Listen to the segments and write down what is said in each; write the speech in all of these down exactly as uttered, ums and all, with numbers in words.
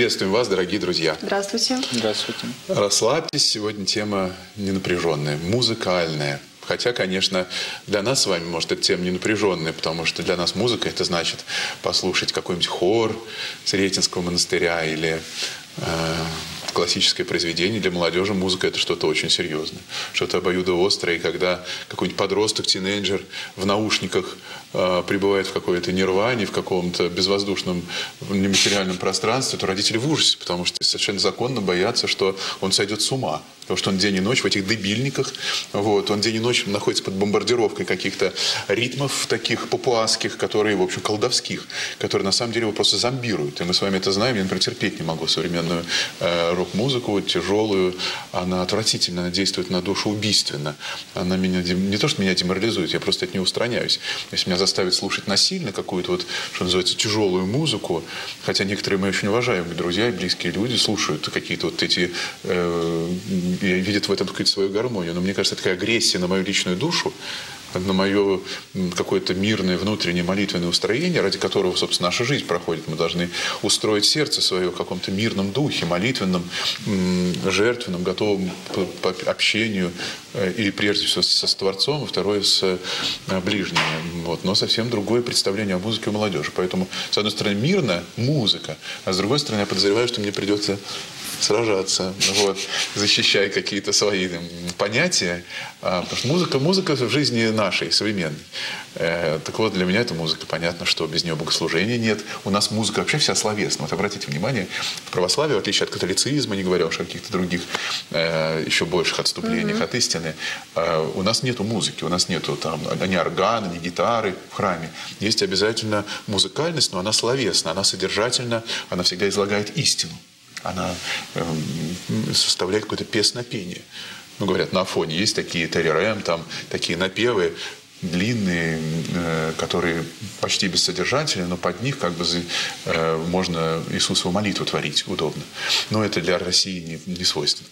Приветствуем вас, дорогие друзья. Здравствуйте. Здравствуйте. Расслабьтесь, сегодня тема ненапряженная, музыкальная. Хотя, конечно, для нас с вами, может, эта тема не напряженная, потому что для нас музыка – это значит послушать какой-нибудь хор Сретенского монастыря или э, классическое произведение. Для молодежи музыка – это что-то очень серьезное, что-то обоюдоострое. И когда какой-нибудь подросток, тинейджер в наушниках э, пребывает в какой-то нирване, в каком-то безвоздушном нематериальном пространстве, то родители в ужасе, потому что совершенно законно боятся, что он сойдет с ума. Потому что он день и ночь в этих дебильниках, вот, он день и ночь находится под бомбардировкой каких-то ритмов таких папуасских, которые, в общем, колдовских, которые на самом деле его просто зомбируют. И мы с вами это знаем. Я, например, терпеть не могу современную э, рок-музыку, тяжелую. Она отвратительно, она действует на душу убийственно. Она меня, не то, что меня деморализует, я просто от нее устраняюсь. Если меня заставить слушать насильно какую-то, вот, что называется, тяжелую музыку, хотя некоторые мои очень уважаемые друзья и близкие люди слушают какие-то вот эти... Э, и видят в этом какую-то свою гармонию. Но мне кажется, такая агрессия на мою личную душу, на мое какое-то мирное внутреннее молитвенное устроение, ради которого, собственно, наша жизнь проходит. Мы должны устроить сердце свое в каком-то мирном духе, молитвенном, жертвенном, готовом по общению, и прежде всего со Творцом, и второе с ближними. Вот. Но совсем другое представление о музыке у молодежи. Поэтому, с одной стороны, мирно музыка, а с другой стороны, я подозреваю, что мне придется сражаться, вот, защищая какие-то свои там, понятия. А, потому что музыка, музыка в жизни нашей, современной. Э, так вот, для меня это музыка. Понятно, что без нее богослужения нет. У нас музыка вообще вся словесная. Вот обратите внимание, в православии, в отличие от католицизма, не говоря уж о каких-то других э, еще больших отступлениях mm-hmm. от истины, э, у нас нету музыки, у нас нету там ни органа, ни гитары в храме. Есть обязательно музыкальность, но она словесна, она содержательна, она всегда излагает истину. Она э, составляет какое-то песнопение. Ну, говорят, на Афоне есть такие теререм, там такие напевы длинные, э, которые почти бессодержательные, но под них как бы э, можно Иисусову молитву творить удобно. Но это для России не, не свойственно.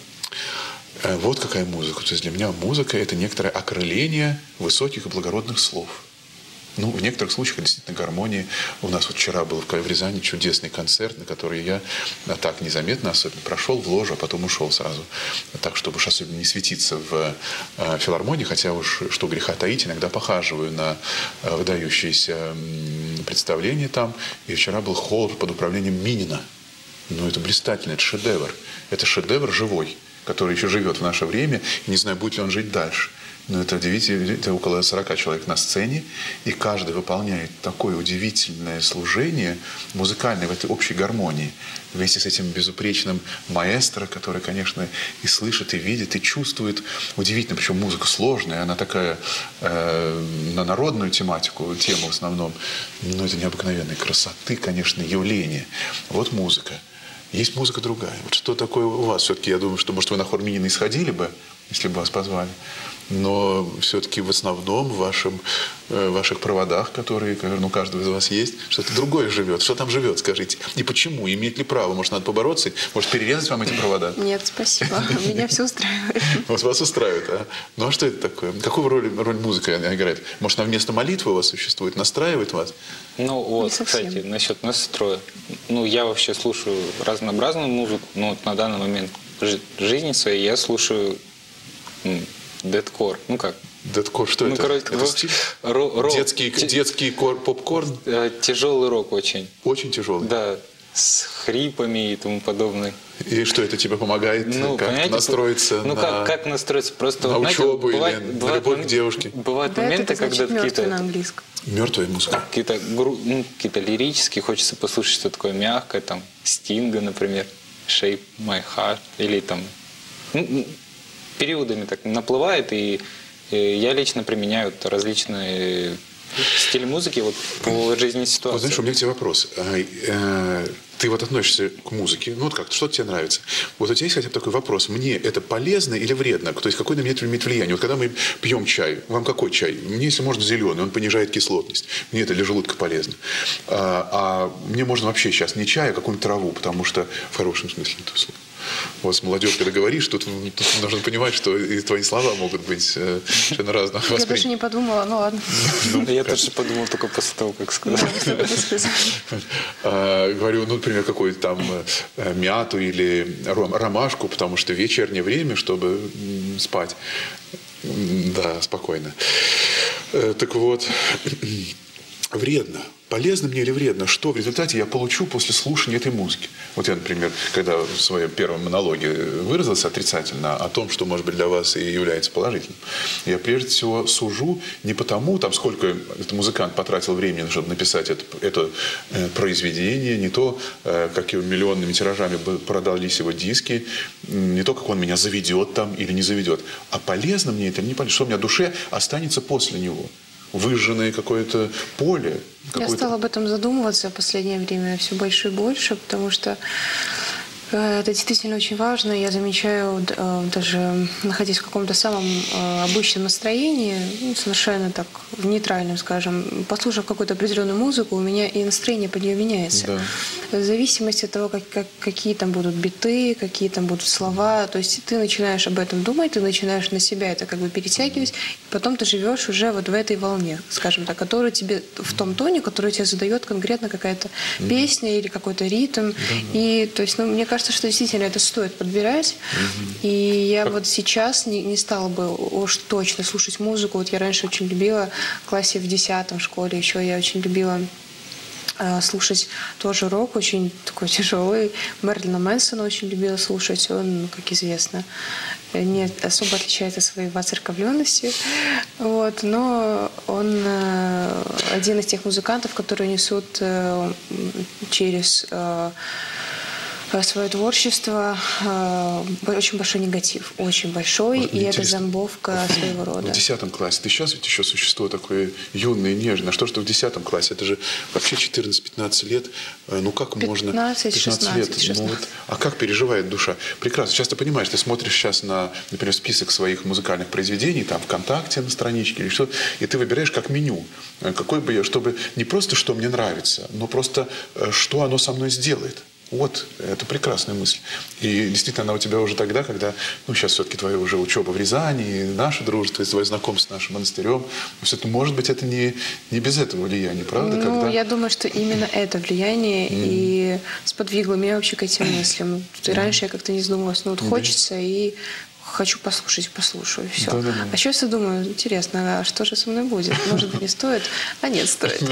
Э, вот какая музыка. То есть для меня музыка – это некоторое окрыление высоких и благородных слов. Ну, в некоторых случаях действительно гармония. У нас вот вчера был в Рязани чудесный концерт, на который я так незаметно особенно прошел в ложу, а потом ушел сразу. Так, чтобы уж особенно не светиться в э, филармонии, хотя уж, что греха таить, иногда похаживаю на э, выдающиеся э, представления там. И вчера был хор под управлением Минина. Ну, это блистательно, это шедевр. Это шедевр живой, который еще живет в наше время. И не знаю, будет ли он жить дальше. Но это, это около сорока человек на сцене, и каждый выполняет такое удивительное служение музыкальное в этой общей гармонии. Вместе с этим безупречным маэстро, который, конечно, и слышит, и видит, и чувствует. Удивительно, причем музыка сложная, она такая э, на народную тематику, тему в основном. Но это необыкновенной красоты, конечно, явление. Вот музыка. Есть музыка другая. Вот что такое у вас? Все-таки я думаю, что, может, вы на хор Минина исходили бы, если бы вас позвали. Но все-таки в основном в вашем, э, ваших проводах, которые, наверное, у каждого из вас есть, что-то другое живет. Что там живет, скажите? И почему? Имеет ли право? Может, надо побороться? Может, перерезать вам эти провода? Нет, спасибо. Меня все устраивает. Вот вас устраивает, а? Ну, а что это такое? Какую роль, роль музыка играет? Может, она вместо молитвы у вас существует? Настраивает вас? Ну, вот, кстати, насчет настроя. Ну, я вообще слушаю разнообразную музыку, но вот на данный момент жизни своей я слушаю... Дэдкор, ну как? Дэдкор, что ну, это? Короче, это стиль? Рок. Детский, Т... детский кор, попкорн? Тяжелый рок очень. Очень тяжелый? Да, с хрипами и тому подобное. И что это тебе помогает? Ну, как настроиться ну, на... как, как настроиться? Просто, на знаете, учебу бывает, или бывает, на любовь мом... к девушке? Бывают да, моменты, это когда какие-то... на английском. Мертвая музыка. Какие-то, ну, какие-то лирические, хочется послушать что-то такое мягкое, там, Стинга, например, Shape My Heart, или там... Ну, периодами так наплывает, и, и я лично применяю различные стили музыки вот, по жизненной ситуации. Вот знаешь, у меня к тебе вопрос. Ты вот относишься к музыке, ну вот как, что тебе нравится? Вот у тебя есть хотя бы такой вопрос, мне это полезно или вредно? То есть какое на меня это имеет влияние? Вот когда мы пьем чай, вам какой чай? Мне, если можно, зеленый, он понижает кислотность. Мне это для желудка полезно. А, а мне можно вообще сейчас не чай, а какую-нибудь траву, потому что в хорошем смысле этого слова. Вот с молодежью, когда говоришь, тут, тут нужно понимать, что и твои слова могут быть совершенно разные. Я даже не подумала, ну ладно. Я тоже подумал только после того, как сказал. Говорю, ну, например, какую-то там мяту или ромашку, потому что вечернее время, чтобы спать. Да, спокойно. Так вот, вредно. Полезно мне или вредно? Что в результате я получу после слушания этой музыки? Вот я, например, когда в своем первом монологе выразился отрицательно о том, что, может быть, для вас и является положительным, я прежде всего сужу не потому, там, сколько этот музыкант потратил времени, чтобы написать это, это э, произведение, не то, э, какими миллионными тиражами продались его диски, не то, как он меня заведет там или не заведет. А полезно мне это или не полезно, что у меня в душе останется после него. Выжженное какое-то поле. Я стала об этом задумываться в последнее время все больше и больше, потому что это действительно очень важно. Я замечаю, даже находясь в каком-то самом обычном настроении, ну, совершенно так, в нейтральном, скажем, послушав какую-то определенную музыку, у меня и настроение под нее меняется. Да. В зависимости от того, как, как, какие там будут биты, какие там будут слова. То есть ты начинаешь об этом думать, ты начинаешь на себя это как бы перетягивать, и потом ты живешь уже вот в этой волне, скажем так, которая тебе в том тоне, который тебе задает конкретно какая-то mm-hmm. песня или какой-то ритм. Mm-hmm. И то есть, ну, мне кажется, что действительно это стоит подбирать. Mm-hmm. И я как... вот сейчас не, не стала бы уж точно слушать музыку. Вот я раньше очень любила, в классе в десятом в школе еще я очень любила э, слушать тоже рок, очень такой тяжелый. Мэрилина Мэнсона очень любила слушать. Он, как известно, не особо отличается своей воцерковленностью. Вот, но он э, один из тех музыкантов, которые несут э, через... Э, свое творчество э, очень большой негатив, очень большой, вот, и это зомбовка вот, своего рода. В десятом классе. Ты сейчас ведь еще существо такое юное, нежное. А что, что в десятом классе? Это же вообще четырнадцать-пятнадцать лет. Ну как можно... пятнадцать шестнадцать лет. Ну, вот, а как переживает душа? Прекрасно. Сейчас ты понимаешь, ты смотришь сейчас на, например, список своих музыкальных произведений, там ВКонтакте на страничке или что, и ты выбираешь как меню. Какой бы я, чтобы не просто, что мне нравится, но просто, что оно со мной сделает. Вот, это прекрасная мысль. И действительно, она у тебя уже тогда, когда, ну, сейчас все-таки твоя уже учеба в Рязани, и наше дружество, и твое знакомство с нашим монастырем, все-таки, может быть, это не, не без этого влияния, правда? Ну, когда... я думаю, что именно это влияние mm. и сподвигло меня вообще к этим мыслям. И раньше я как-то не задумывалась, ну, вот mm. хочется, и хочу послушать, послушаю, и все. Да, да, да. А сейчас я думаю, интересно, а что же со мной будет? Может быть, не стоит? А нет, стоит.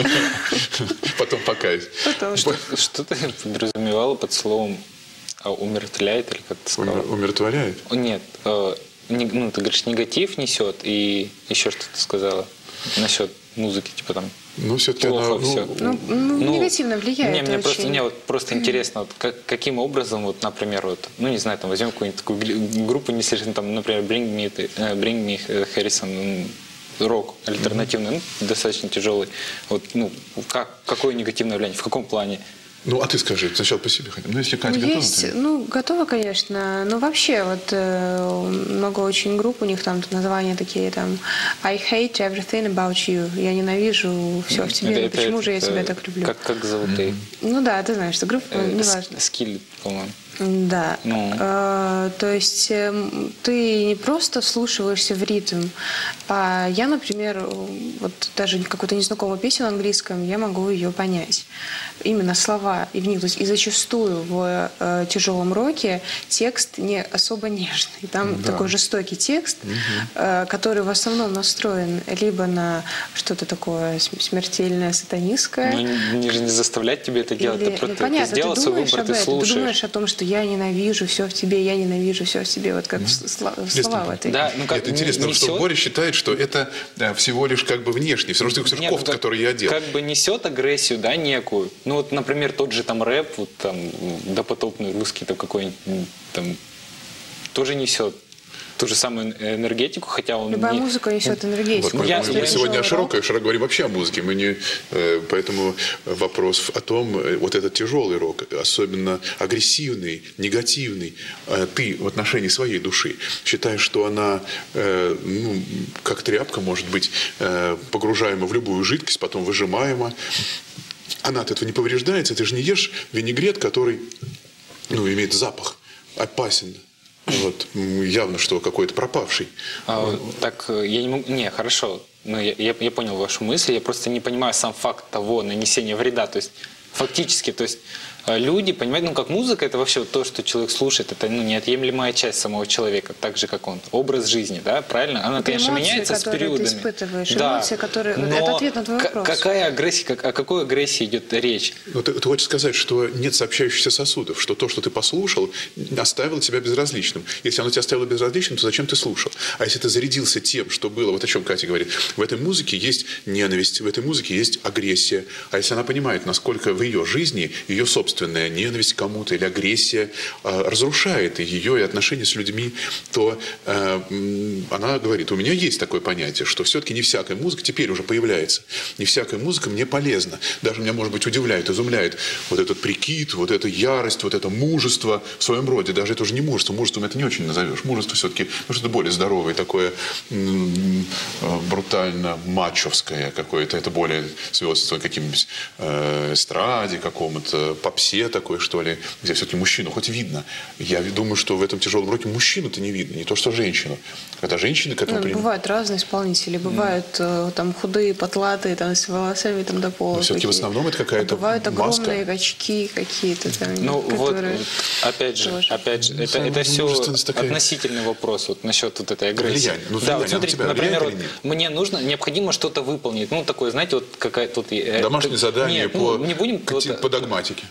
Потом покаюсь. Что ты подразумевала под словом умертвляет, или как ты сказала? Умиротворяет? Нет, ну, ты говоришь, негатив несет, и еще что ты сказала насчет музыки, типа там. Ну, все-таки плохо она, все. Ну, ну, ну, негативно влияет. Не, мне очень. просто, мне вот просто интересно, вот, как, каким образом, вот, например, вот, ну, не знаю, там, возьмем какую-нибудь такую группу, не слишком, там, например, Bring Me, Bring Me Harrison, рок альтернативный, mm-hmm. ну, достаточно тяжелый. Вот, ну, как, какое негативное влияние, в каком плане? Ну, а ты скажи, сначала по себе хотим. Ну, если Катя ну, готова, есть, то... ну, готова, конечно. Но вообще, вот э, много очень групп, у них там названия такие, там, I hate everything about you. Я ненавижу все в тебе. Это, почему это, же я тебя так люблю? Как, как зовут mm-hmm. Ну да, ты знаешь, что группа, э, неважно. Скилл, по-моему. Да. Ну. А, то есть э, ты не просто вслушиваешься в ритм, а я, например, вот даже какую-то незнакомую песню на английском, я могу ее понять. Именно слова и в них. То есть, и зачастую в э, тяжелом роке текст не особо нежный. Там да. такой жестокий текст, угу. э, который в основном настроен либо на что-то такое смертельное, сатанистское. Ну, они же не заставлять тебе это делать. Или, ты, ну, ты, понятно, ты сделал ты свой думаешь выбор, об ты этом, слушаешь. ты думаешь о том, что я ненавижу все в тебе, я ненавижу все в тебе. Вот как mm-hmm. слова в этой. Да, ну, как, это интересно, несет... что Боря считает, что это да, всего лишь как бы внешний, все равно, что Нет, кофта, ну, которую я одел. Как бы несет агрессию, да, некую. Ну вот, например, тот же там рэп, вот там допотопный русский там какой-нибудь там тоже несет ту же самую энергетику, хотя он любая не... музыка несет энергетику. Вот мы, я, мы я, сегодня я, о широкой, широко говорим вообще о музыке. Мы не, э, поэтому вопрос о том, э, вот этот тяжелый рок, особенно агрессивный, негативный, э, ты в отношении своей души считаешь, что она э, ну, как тряпка может быть э, погружаема в любую жидкость, потом выжимаема. Она от этого не повреждается. Ты же не ешь винегрет, который ну, имеет запах. опасен. Вот, явно, что какой-то пропавший. А, так, я не могу... Не, хорошо. Ну, я, я, я понял вашу мысль. Я просто не понимаю сам факт того нанесения вреда. То есть, фактически, то есть, люди, понимаете, ну, как музыка, это вообще то, что человек слушает, это, ну, неотъемлемая часть самого человека, так же, как он. Образ жизни, да, правильно? Она, это конечно, эмоции, меняется с периодами. Ты испытываешь, да. эмоции, которые... Но это ответ на твой вопрос. Какая агрессия, как, о какой агрессии идет речь? Ну, ты, ты хочешь сказать, что нет сообщающихся сосудов, что то, что ты послушал, оставило тебя безразличным. Если оно тебя оставило безразличным, то зачем ты слушал? А если ты зарядился тем, что было, вот о чем Катя говорит, в этой музыке есть ненависть, в этой музыке есть агрессия. А если она понимает, насколько в ее жизни ее собственная ненависть к кому-то или агрессия э, разрушает ее и отношения с людьми, то э, она говорит, у меня есть такое понятие, что все-таки не всякая музыка теперь уже появляется. Не всякая музыка мне полезна. Даже меня, может быть, удивляет, изумляет вот этот прикид, вот эта ярость, вот это мужество в своем роде. Даже это уже не мужество. Мужеством это не очень назовешь. Мужество все-таки ну, что-то более здоровое, такое м- брутально мачовское какое-то. Это более свидетельствует каким-нибудь э, эстраде, какому-то попсе такой, что ли, где все-таки мужчину хоть видно. Я думаю, что в этом тяжелом роке мужчину-то не видно, не то что женщину. Когда женщины к этому... Ну, при... бывают разные исполнители. Бывают mm. там худые, потлатые, там, с волосами там, до пола. Но все-таки в основном это какая-то а бывают маска. огромные очки какие-то там, ну, которые... Вот, опять же, тоже. опять же, ну, это, это все такая... относительный вопрос вот, насчет вот этой агрессии. Влияние. Ну, да, влияние. вот смотрите, тебя например, вот, или нет? мне нужно, необходимо что-то выполнить. Ну, такое, знаете, вот какая-то... Вот, домашнее это, задание нет, по, ну, не будем, по, вот, по догматике.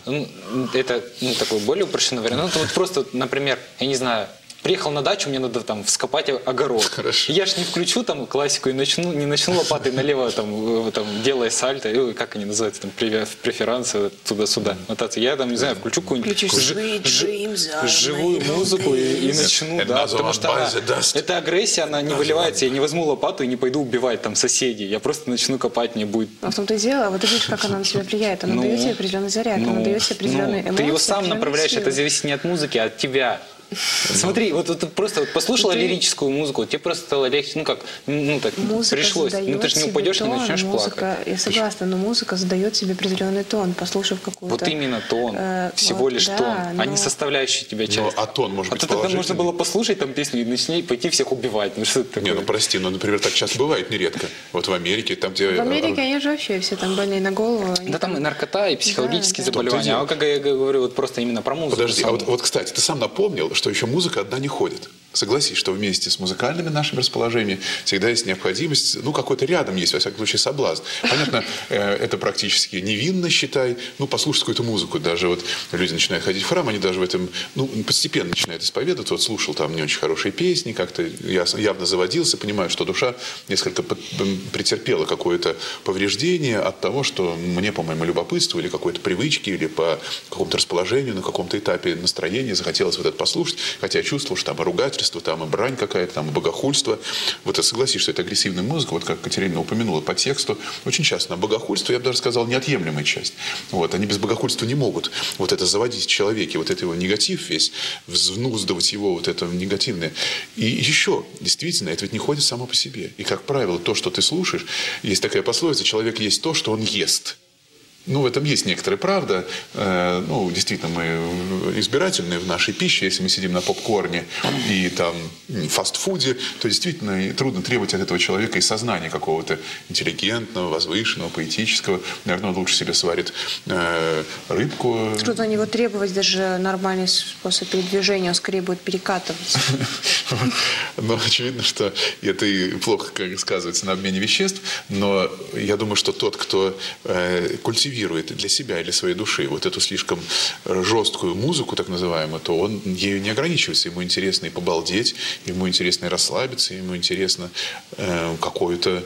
Это ну, такой более упрощенный вариант. Ну, это вот просто, например, я не знаю, приехал на дачу, мне надо там вскопать огород. Хорошо. Я ж не включу там классику и начну, не начну лопатой налево, там, там делая сальто, и, как они называются, там, преферансы туда-сюда мотаться. Я там, не знаю, включу какую-нибудь ж, ж, живую музыку и, и начну, да, потому что она, эта агрессия, она не выливается, я не возьму лопату и не пойду убивать там соседей, я просто начну копать, мне будет... А в том-то и дело, вот ты видишь, как она на себя влияет, она ну, дает тебе определенный заряд, ну, она дает тебе определенные ну, эмоции. Ты его сам направляешь, силы. это зависит не от музыки, а от тебя. Смотри, вот, вот ты просто вот послушала ты... лирическую музыку, тебе просто стало легче, ну как, ну так музыка пришлось. Ну ты же не упадешь, тон, не начнешь музыка, плакать. Я согласна, но музыка задает себе определенный тон, послушав какую-то... Вот именно тон, э, всего вот, лишь да, тон, но... а не составляющая тебя часть. Но, а тон может а быть то тогда положительный. можно было послушать там песню и начни пойти всех убивать. Ну что это такое? Не, ну прости, но, например, так часто бывает нередко. Вот в Америке, там где... В Америке они же вообще все там больные на голову. Да там и наркота, и психологические да, да. заболевания. А как я говорю, вот просто именно про музыку. Подожди, а вот, вот, кстати, ты сам напомнил, что еще музыка одна не ходит. Согласись, что вместе с музыкальными нашими расположениями всегда есть необходимость, ну, какой-то рядом есть, во всяком случае, соблазн. Понятно, это практически невинно, считай, ну, послушать какую-то музыку. Даже вот люди начинают ходить в храм, они даже в этом, ну, постепенно начинают исповедоваться. Вот слушал там не очень хорошие песни, как-то явно заводился, понимаю, что душа несколько претерпела какое-то повреждение от того, что мне, по моему любопытству или какой-то привычке, или по какому-то расположению, на каком-то этапе настроения захотелось вот это послушать, хотя я чувствовал, что там и ругательство, там и брань какая-то, там и богохульство. Вот я согласись, что это агрессивная музыка, вот как Катерина упомянула по тексту, очень часто. А богохульство, я бы даже сказал, неотъемлемая часть. Вот, они без богохульства не могут вот это заводить в человеке, вот это его негатив весь, взнуздывать его, вот это негативное. И еще, действительно, это ведь не ходит само по себе. И, как правило, то, что ты слушаешь, есть такая пословица, человек есть то, что он ест. Ну, в этом есть некоторая правда. Э, ну, действительно, мы избирательны в нашей пище. Если мы сидим на попкорне и там фастфуде, то действительно трудно требовать от этого человека и сознания какого-то интеллигентного, возвышенного, поэтического. Наверное, он лучше себе сварит э, рыбку. Трудно у него требовать даже нормальный способ передвижения, он скорее будет перекатываться. Но очевидно, что это и плохо сказывается на обмене веществ. Но я думаю, что тот, кто культивирует для себя или своей души вот эту слишком жесткую музыку, так называемую, то он ею не ограничивается. Ему интересно и побалдеть, ему интересно и расслабиться, ему интересно э, какое-то...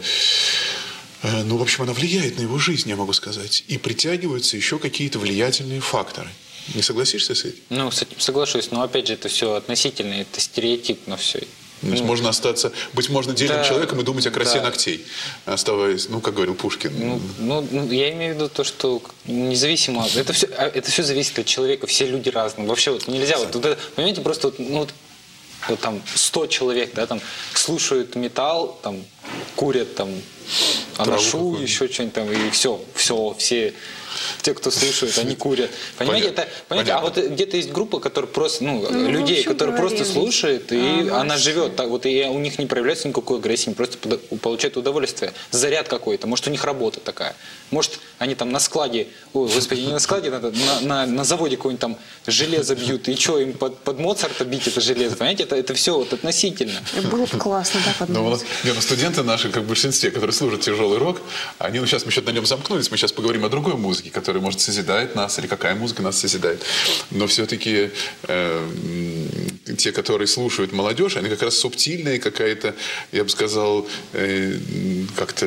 Э, ну, в общем, она влияет на его жизнь, я могу сказать. И притягиваются еще какие-то влиятельные факторы. Не согласишься с этим? Ну, с этим соглашусь, но опять же это все относительно, это стереотипно все. То есть ну, можно остаться, быть можно дельным да, человеком и думать о красе да. ногтей, оставаясь, ну, как говорил Пушкин. Ну, ну, ну, я имею в виду то, что независимо, это все, это все зависит от человека, все люди разные. Вообще вот нельзя, вот, вот это, понимаете, просто вот, ну, вот, вот там сто человек, да, там слушают металл, там курят там анашу, еще что-нибудь там, и все, все, все те, кто слушают, они курят. Понимаете, Понятно. это, понимаете, а вот где-то есть группа, которая просто, ну, Ну, людей, в общем, которые говорим. просто слушают, и А, она молодцы. живет так, вот, и у них не проявляется никакой агрессии, они просто подо- получают удовольствие, заряд какой-то, может, у них работа такая, может, они там на складе, ой, господи, не на складе, надо, на, на, на заводе какое-нибудь там железо бьют, и что, им под, под Моцарта бить это железо, понимаете, это, это все вот относительно. Было бы классно, да, Но подумать. вот, не, ну, студенты наши, как в большинстве, которые слушают тяжелый рок, они, ну, сейчас мы что-то на нем замкнулись, мы сейчас поговорим о другой музыке, которая, может, созидает нас, или какая музыка нас созидает. Но все-таки э, м, те, которые слушают молодежь, они как раз субтильные, какая-то, я бы сказал, э, как-то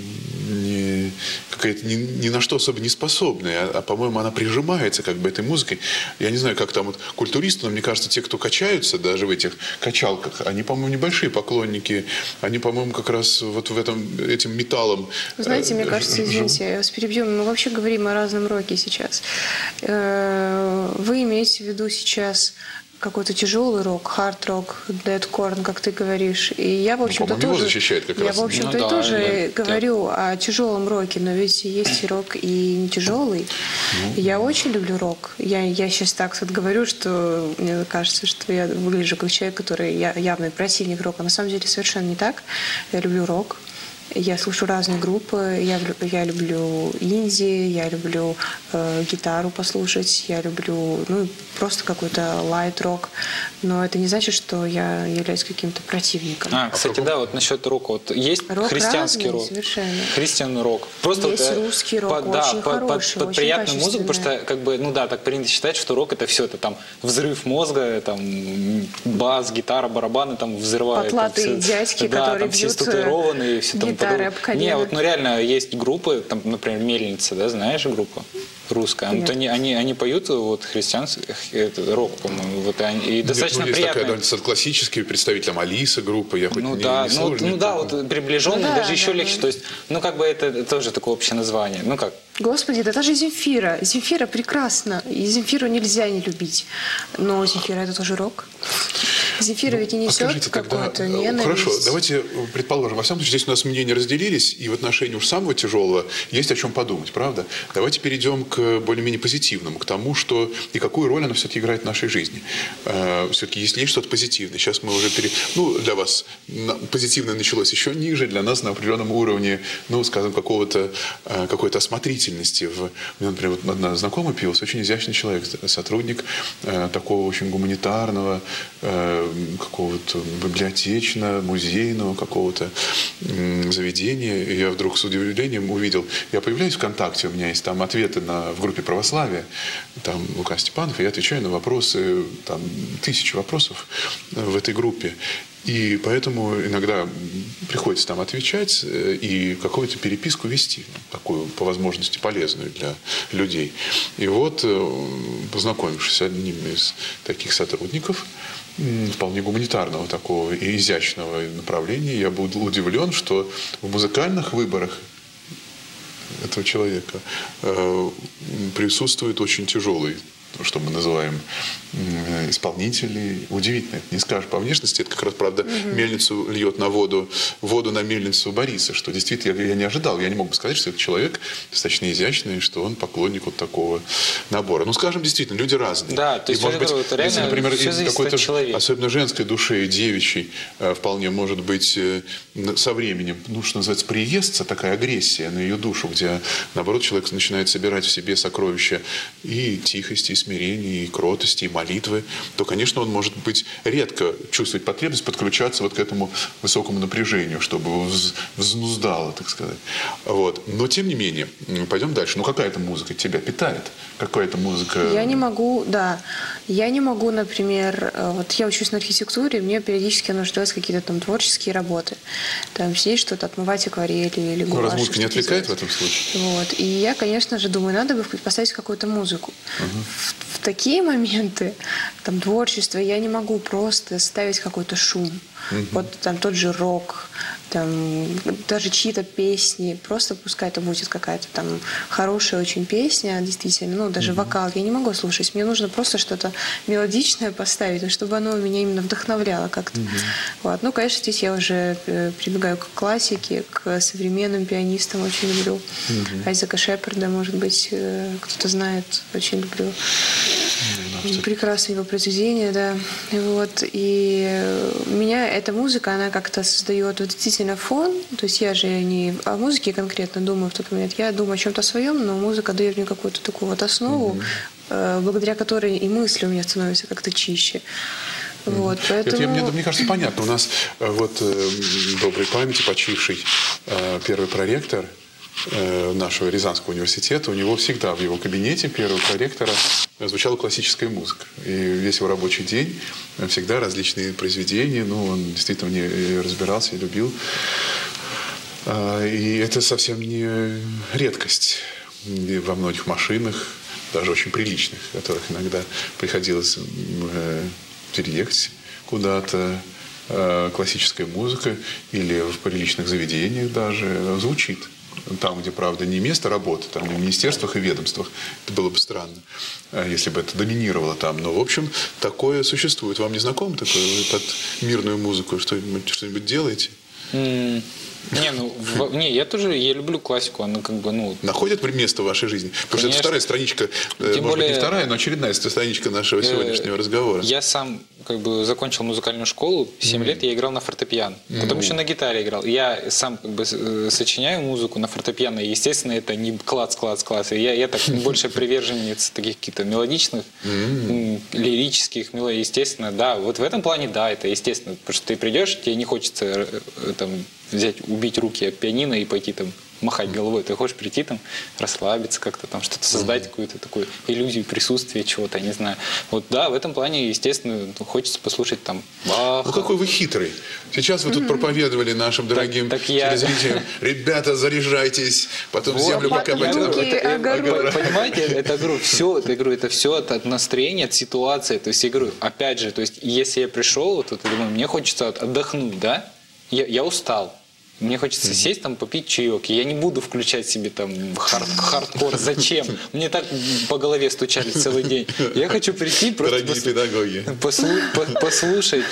не, какая-то ни, ни на что особо не способная, а, а, по-моему, она прижимается как бы этой музыкой. Я не знаю, как там вот культуристы, но мне кажется, те, кто качаются даже в этих качалках, они, по-моему, небольшие поклонники, они, по-моему, как раз вот в этом, этим металлом. Вы знаете, мне э, кажется, ж- извините, я вас перебью, мы вообще говорим о разном роке сейчас. Э, Вы имеете в виду сейчас какой-то тяжелый рок, хард-рок, дэдкорн, как ты говоришь. И я, в общем-то, по-моему, его тоже... защищает как я, раз. в общем-то, Ну и да, тоже да. говорю о тяжелом роке, но ведь есть и рок и не тяжелый. Ну. Я очень люблю рок. Я, я сейчас так вот говорю, что мне кажется, что я выгляжу как человек, который я, явный противник рока. На самом деле совершенно не так. Я люблю рок. Я слушаю разные группы. Я, лю- я люблю инди, я люблю э, гитару послушать, я люблю ну, просто какой-то лайт-рок. Но это не значит, что я являюсь каким-то противником. А, кстати, да, вот насчет рока. Вот есть Рок христианский разный рок, совершенно. христиан рок. Просто Есть вот, э, русский рок, под, да, очень под, под- хороший, под очень приятную музыку, потому качественный. что, как бы, ну да, так принято считать, что рок это все, это там взрыв мозга, там бас, гитара, барабаны там взрывают. там Потлатые всё. дядьки, да, которые там все бьют, статуированные и все там гитары об колено. Не, вот, ну реально есть группы, там, например, Мельница, да, знаешь группу? Русская. Вот Нет. они, они, они поют вот христианский это, рок, по-моему. Вот, и они, и Нет, достаточно ну, есть приятно. такая довольно классический представитель, там, Алиса группа, я хоть Ну не, да, не ну, вот, слушаю, ну не да, помню. вот приближенный, Ну да, даже еще да, легче. да. То есть, ну как бы это, это тоже такое общее название. Ну как? Господи, да даже Земфира. Земфира прекрасна. И Земфиру нельзя не любить. Но Земфира это тоже рок. Земфира ведь не А несет скажите тогда, какую-то э, ненависть. хорошо, давайте предположим, во всяком случае, здесь у нас мнения разделились, и в отношении уж самого тяжелого есть о чем подумать, правда? Давайте перейдем к более-менее позитивному, к тому, что и какую роль оно все-таки играет в нашей жизни. Э, все-таки, если есть что-то позитивное, сейчас мы уже пере... Ну, для вас на- позитивное началось еще ниже, для нас на определенном уровне, ну, скажем, какого-то, э, какой-то осмотрительности. В... У меня, например, вот одна знакомая пилась, очень изящный человек, сотрудник э, такого очень гуманитарного, э, какого-то библиотечного, музейного какого-то м, заведения. И я вдруг с удивлением увидел, я появляюсь ВКонтакте, у меня есть там ответы на, в группе православия, там Лука Степанов, и я отвечаю на вопросы, там тысячи вопросов в этой группе. И поэтому иногда приходится там отвечать э, и какую-то переписку вести, ну, такую по возможности полезную для людей. И вот, э, познакомившись с одним из таких сотрудников, м, вполне гуманитарного такого и изящного направления, я был удивлен, что в музыкальных выборах этого человека э, присутствует очень тяжелый, что мы называем м, исполнители. Удивительно, это не скажешь по внешности. Это как раз, правда, mm-hmm. мельницу льет на воду, воду на мельницу Бориса, что действительно я, я не ожидал. Я не мог бы сказать, что это человек достаточно изящный, что он поклонник вот такого набора. Ну, скажем, действительно, люди разные. Да, то есть, и, может быть, это реально если, например, всё из зависит какой-то, от человека. особенно женской души, девичьей, э, вполне может быть э, со временем, ну, что называется, приестся такая агрессия на ее душу, где, наоборот, человек начинает собирать в себе сокровища и тихости, и смирения, и кротости, и молитвы, то, конечно, он может быть редко чувствовать потребность подключаться вот к этому высокому напряжению, чтобы его вз- взнуздало, так сказать. Вот. Но, тем не менее, м, пойдем дальше. Ну, какая-то музыка тебя питает? Какая-то музыка... Я не могу, да, я не могу, например, э, вот я учусь на архитектуре, мне периодически нужно делать какие-то там творческие работы, там сидеть что-то, отмывать акварели или Ну, гуашь. раз музыка не что-то отвлекает в делать. этом случае? Вот. И я, конечно же, думаю, надо бы поставить какую-то музыку. В, в такие моменты, там, творчество, я не могу просто ставить какой-то шум. Вот там тот же рок, там, даже чьи-то песни, просто пускай это будет какая-то там хорошая очень песня, действительно, ну, даже mm-hmm. вокал, я не могу слушать, мне нужно просто что-то мелодичное поставить, чтобы оно меня именно вдохновляло как-то. Mm-hmm. Вот. Ну, конечно, здесь я уже прибегаю к классике, к современным пианистам, очень люблю. Mm-hmm. Айзека Шепарда, может быть, кто-то знает, очень люблю. Mm-hmm. Прекрасные его произведения, да. Вот. И меня эта музыка, она как-то создает вот действительно фон. То есть я же не о музыке конкретно думаю в тот момент. Я думаю о чем-то своем, но музыка дает мне какую-то такую вот основу, mm-hmm. благодаря которой и мысли у меня становятся как-то чище. Вот, поэтому... Это, мне, мне кажется, понятно. У нас вот доброй памяти почивший первый проректор нашего Рязанского университета, у него всегда в его кабинете первого проректора звучала классическая музыка. И весь его рабочий день всегда различные произведения, ну, он действительно в ней разбирался и любил. И это совсем не редкость и во многих машинах, даже очень приличных, в которых иногда приходилось переехать куда-то, классическая музыка или в приличных заведениях даже звучит. Там, где, правда, не место работы, там, в министерствах и ведомствах. Это было бы странно, если бы это доминировало там. Но, в общем, такое существует. Вам не знакомо такое? Вы под мирную музыку что-нибудь, что-нибудь делаете? Mm. Не, ну, в, не, я тоже, я люблю классику, она как бы, ну... Находит место в вашей жизни? Потому Конечно. Что это вторая страничка, Тем может более, быть, не вторая, но очередная страничка нашего сегодняшнего разговора. Я сам, как бы, закончил музыкальную школу, семь mm. лет я играл на фортепиано, mm. потом еще на гитаре играл. Я сам, как бы, сочиняю музыку на фортепиано, и, естественно, это не клац, клац, клац. Я, я так больше приверженец таких каких-то мелодичных, mm. лирических мелодий, естественно, да. Вот в этом плане, да, это естественно, потому что ты придешь, тебе не хочется, там, взять, убить руки об пианино и пойти там махать головой. Ты хочешь прийти там, расслабиться как-то там, что-то создать, mm-hmm. какую-то такую иллюзию присутствия чего-то, я не знаю. Вот да, в этом плане, естественно, хочется послушать там Баха. Ну какой вы хитрый. Сейчас вы тут mm-hmm. проповедовали нашим дорогим так, так я... телезрителям: ребята, заряжайтесь, потом вот, землю покопать. Понимаете, это, говорю, все, это, говорю, это все от, от настроения, от ситуации. То есть, я говорю, опять же, то есть, если я пришел, вот, вот, я думаю, мне хочется отдохнуть, да? Я, я устал. Мне хочется mm-hmm. сесть там, попить чаек. И я не буду включать себе там хард, хардкор. Зачем? Мне так по голове стучали целый день. Я хочу прийти просто... Дорогие пос... педагоги. Послу... послушать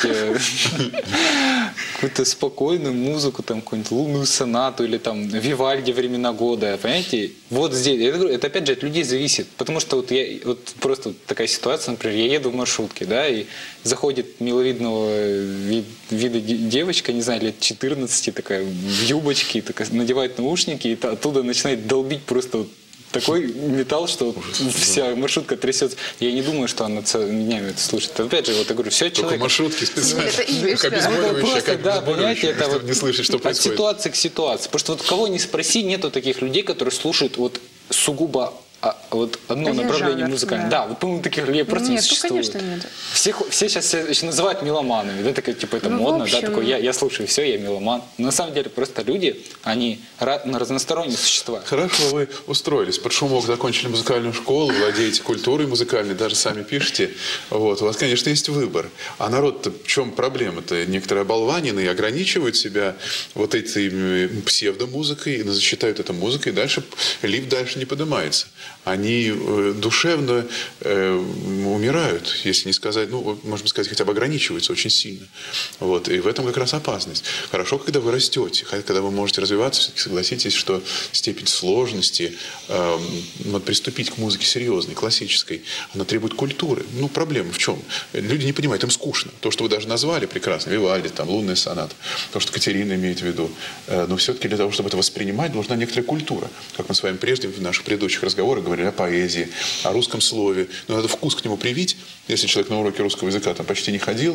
какую-то спокойную музыку, там какую-нибудь лунную сонату или там Вивальди «Времена года». Понимаете? Вот здесь. Это, это опять же от людей зависит. Потому что вот я вот просто вот такая ситуация, например, я еду в маршрутке, да, и заходит миловидного вид, вида девочка, не знаю, лет четырнадцати, такая в юбочке, такая, надевает наушники, и оттуда начинает долбить просто вот такой металл, что вся маршрутка трясется. Я не думаю, что она целыми днями это слушает. Опять же, вот я говорю, все человек... Только маршрутки специально. Как обезболивающее, как обезболивающее, чтобы не слышать, что происходит. От ситуации к ситуации. Потому что вот кого не спроси, нету таких людей, которые слушают вот сугубо А, вот одно Один направление жанр, музыкальное. Да. да, вот, по-моему, таких людей просто нет, не существует. Нет, конечно, нет. Все, все сейчас себя называют меломанами, да, такое, типа, это ну, модно, общем... да, такой, я, я слушаю все, я меломан. Но на самом деле просто люди, они разносторонние существа. Хорошо, вы устроились, под шумок закончили музыкальную школу, владеете культурой музыкальной, даже сами пишете. Вот, у вас, конечно, есть выбор. А народ-то, в чем проблема-то? Некоторые оболванены и ограничивают себя вот этой псевдомузыкой, и считают это музыкой, и дальше лифт дальше не поднимается. Они душевно э, умирают, если не сказать, ну, можно сказать, хотя бы ограничиваются очень сильно. Вот. И в этом как раз опасность. Хорошо, когда вы растете, когда вы можете развиваться, все-таки согласитесь, что степень сложности э, вот, приступить к музыке серьезной, классической, она требует культуры. Ну, проблема в чем? Люди не понимают, им скучно. То, что вы даже назвали прекрасно, Вивальди, там, лунная соната, то, что Катерина имеет в виду. Э, но все-таки для того, чтобы это воспринимать, должна некоторая культура. Как мы с вами прежде в наших предыдущих разговорах говорили о поэзии, о русском слове. Но надо вкус к нему привить. Если человек на уроке русского языка там почти не ходил,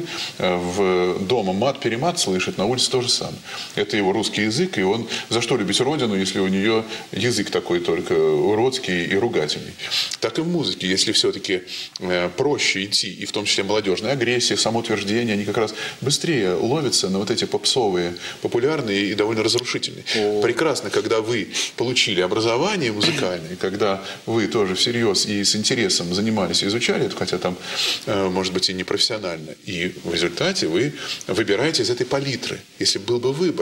в дома мат-перемат слышит, на улице то же самое. Это его русский язык, и он за что любить родину, если у нее язык такой только уродский и ругательный. Так и в музыке, если все-таки проще идти, и в том числе молодежная агрессия, самоутверждение, они как раз быстрее ловятся на вот эти попсовые, популярные и довольно разрушительные. О. Прекрасно, когда вы получили образование музыкальное, когда вы тоже всерьез и с интересом занимались и изучали это, хотя там, может быть, и непрофессионально. И в результате вы выбираете из этой палитры. Если был бы выбор,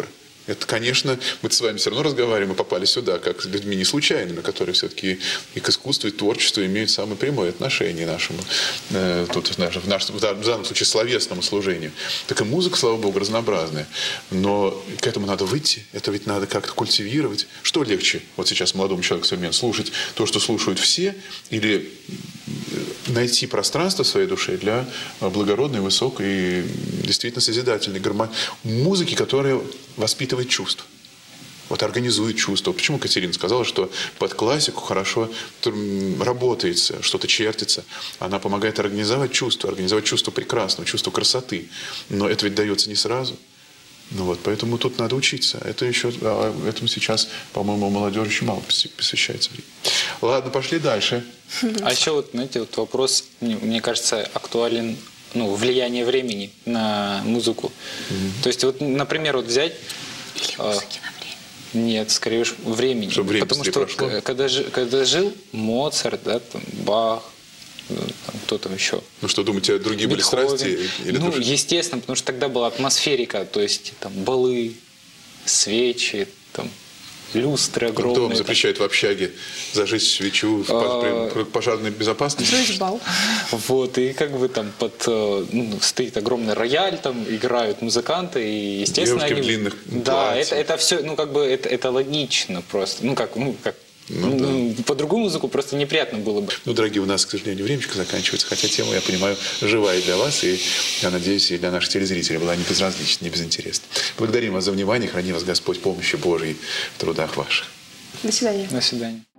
Это, конечно, мы с вами все равно разговариваем, мы попали сюда, как с людьми не случайными, которые все-таки и к искусству, и к творчеству имеют самое прямое отношение нашему, э, тут, в, наш, в, наш, в данном случае, словесному служению. Так и музыка, слава богу, разнообразная. Но к этому надо выйти, это ведь надо как-то культивировать. Что легче вот сейчас молодому человеку современно слушать то, что слушают все, или найти пространство в своей душе для благородной, высокой и действительно созидательной гармонии музыки, которая воспитывает чувства. Вот организует чувства. Почему Катерина сказала, что под классику хорошо работается, что-то чертится. Она помогает организовать чувства, организовать чувство прекрасного, чувство красоты. Но это ведь дается не сразу. Ну вот, поэтому тут надо учиться. Это еще, а этому сейчас, по-моему, молодежь еще мало посвящается. Ладно, пошли дальше. А еще вот, знаете, вот вопрос, мне, мне кажется, актуален, ну, влияние времени на музыку. Mm-hmm. То есть, вот, например, вот взять... Или музыки на время? Нет, скорее уж времени. Чтобы время Потому что прошло. Вот, когда, когда жил Моцарт, да, там, Бах, там, кто там еще? Ну что, думаете, другие были страсти? Или ну, душа? естественно, потому что тогда была атмосферика, то есть там балы, свечи, там, люстры огромные. Кто вам запрещает в общаге зажечь свечу в пожарной безопасности? Жить бал. Вот, и как бы там под, ну, стоит огромный рояль, там играют музыканты, и, естественно, девушки они... в длинных Да, платьях. это, это все, ну, как бы, это, это логично просто. Ну, как, ну, как... Ну, ну, да. По другому языку просто неприятно было бы. Ну, дорогие, у нас, к сожалению, времечко заканчивается, хотя тема, я понимаю, живая и для вас, и, я надеюсь, и для наших телезрителей была не безразлична, не безинтересна. Благодарим вас за внимание, храни вас Господь помощи Божией в трудах ваших. До свидания. До свидания.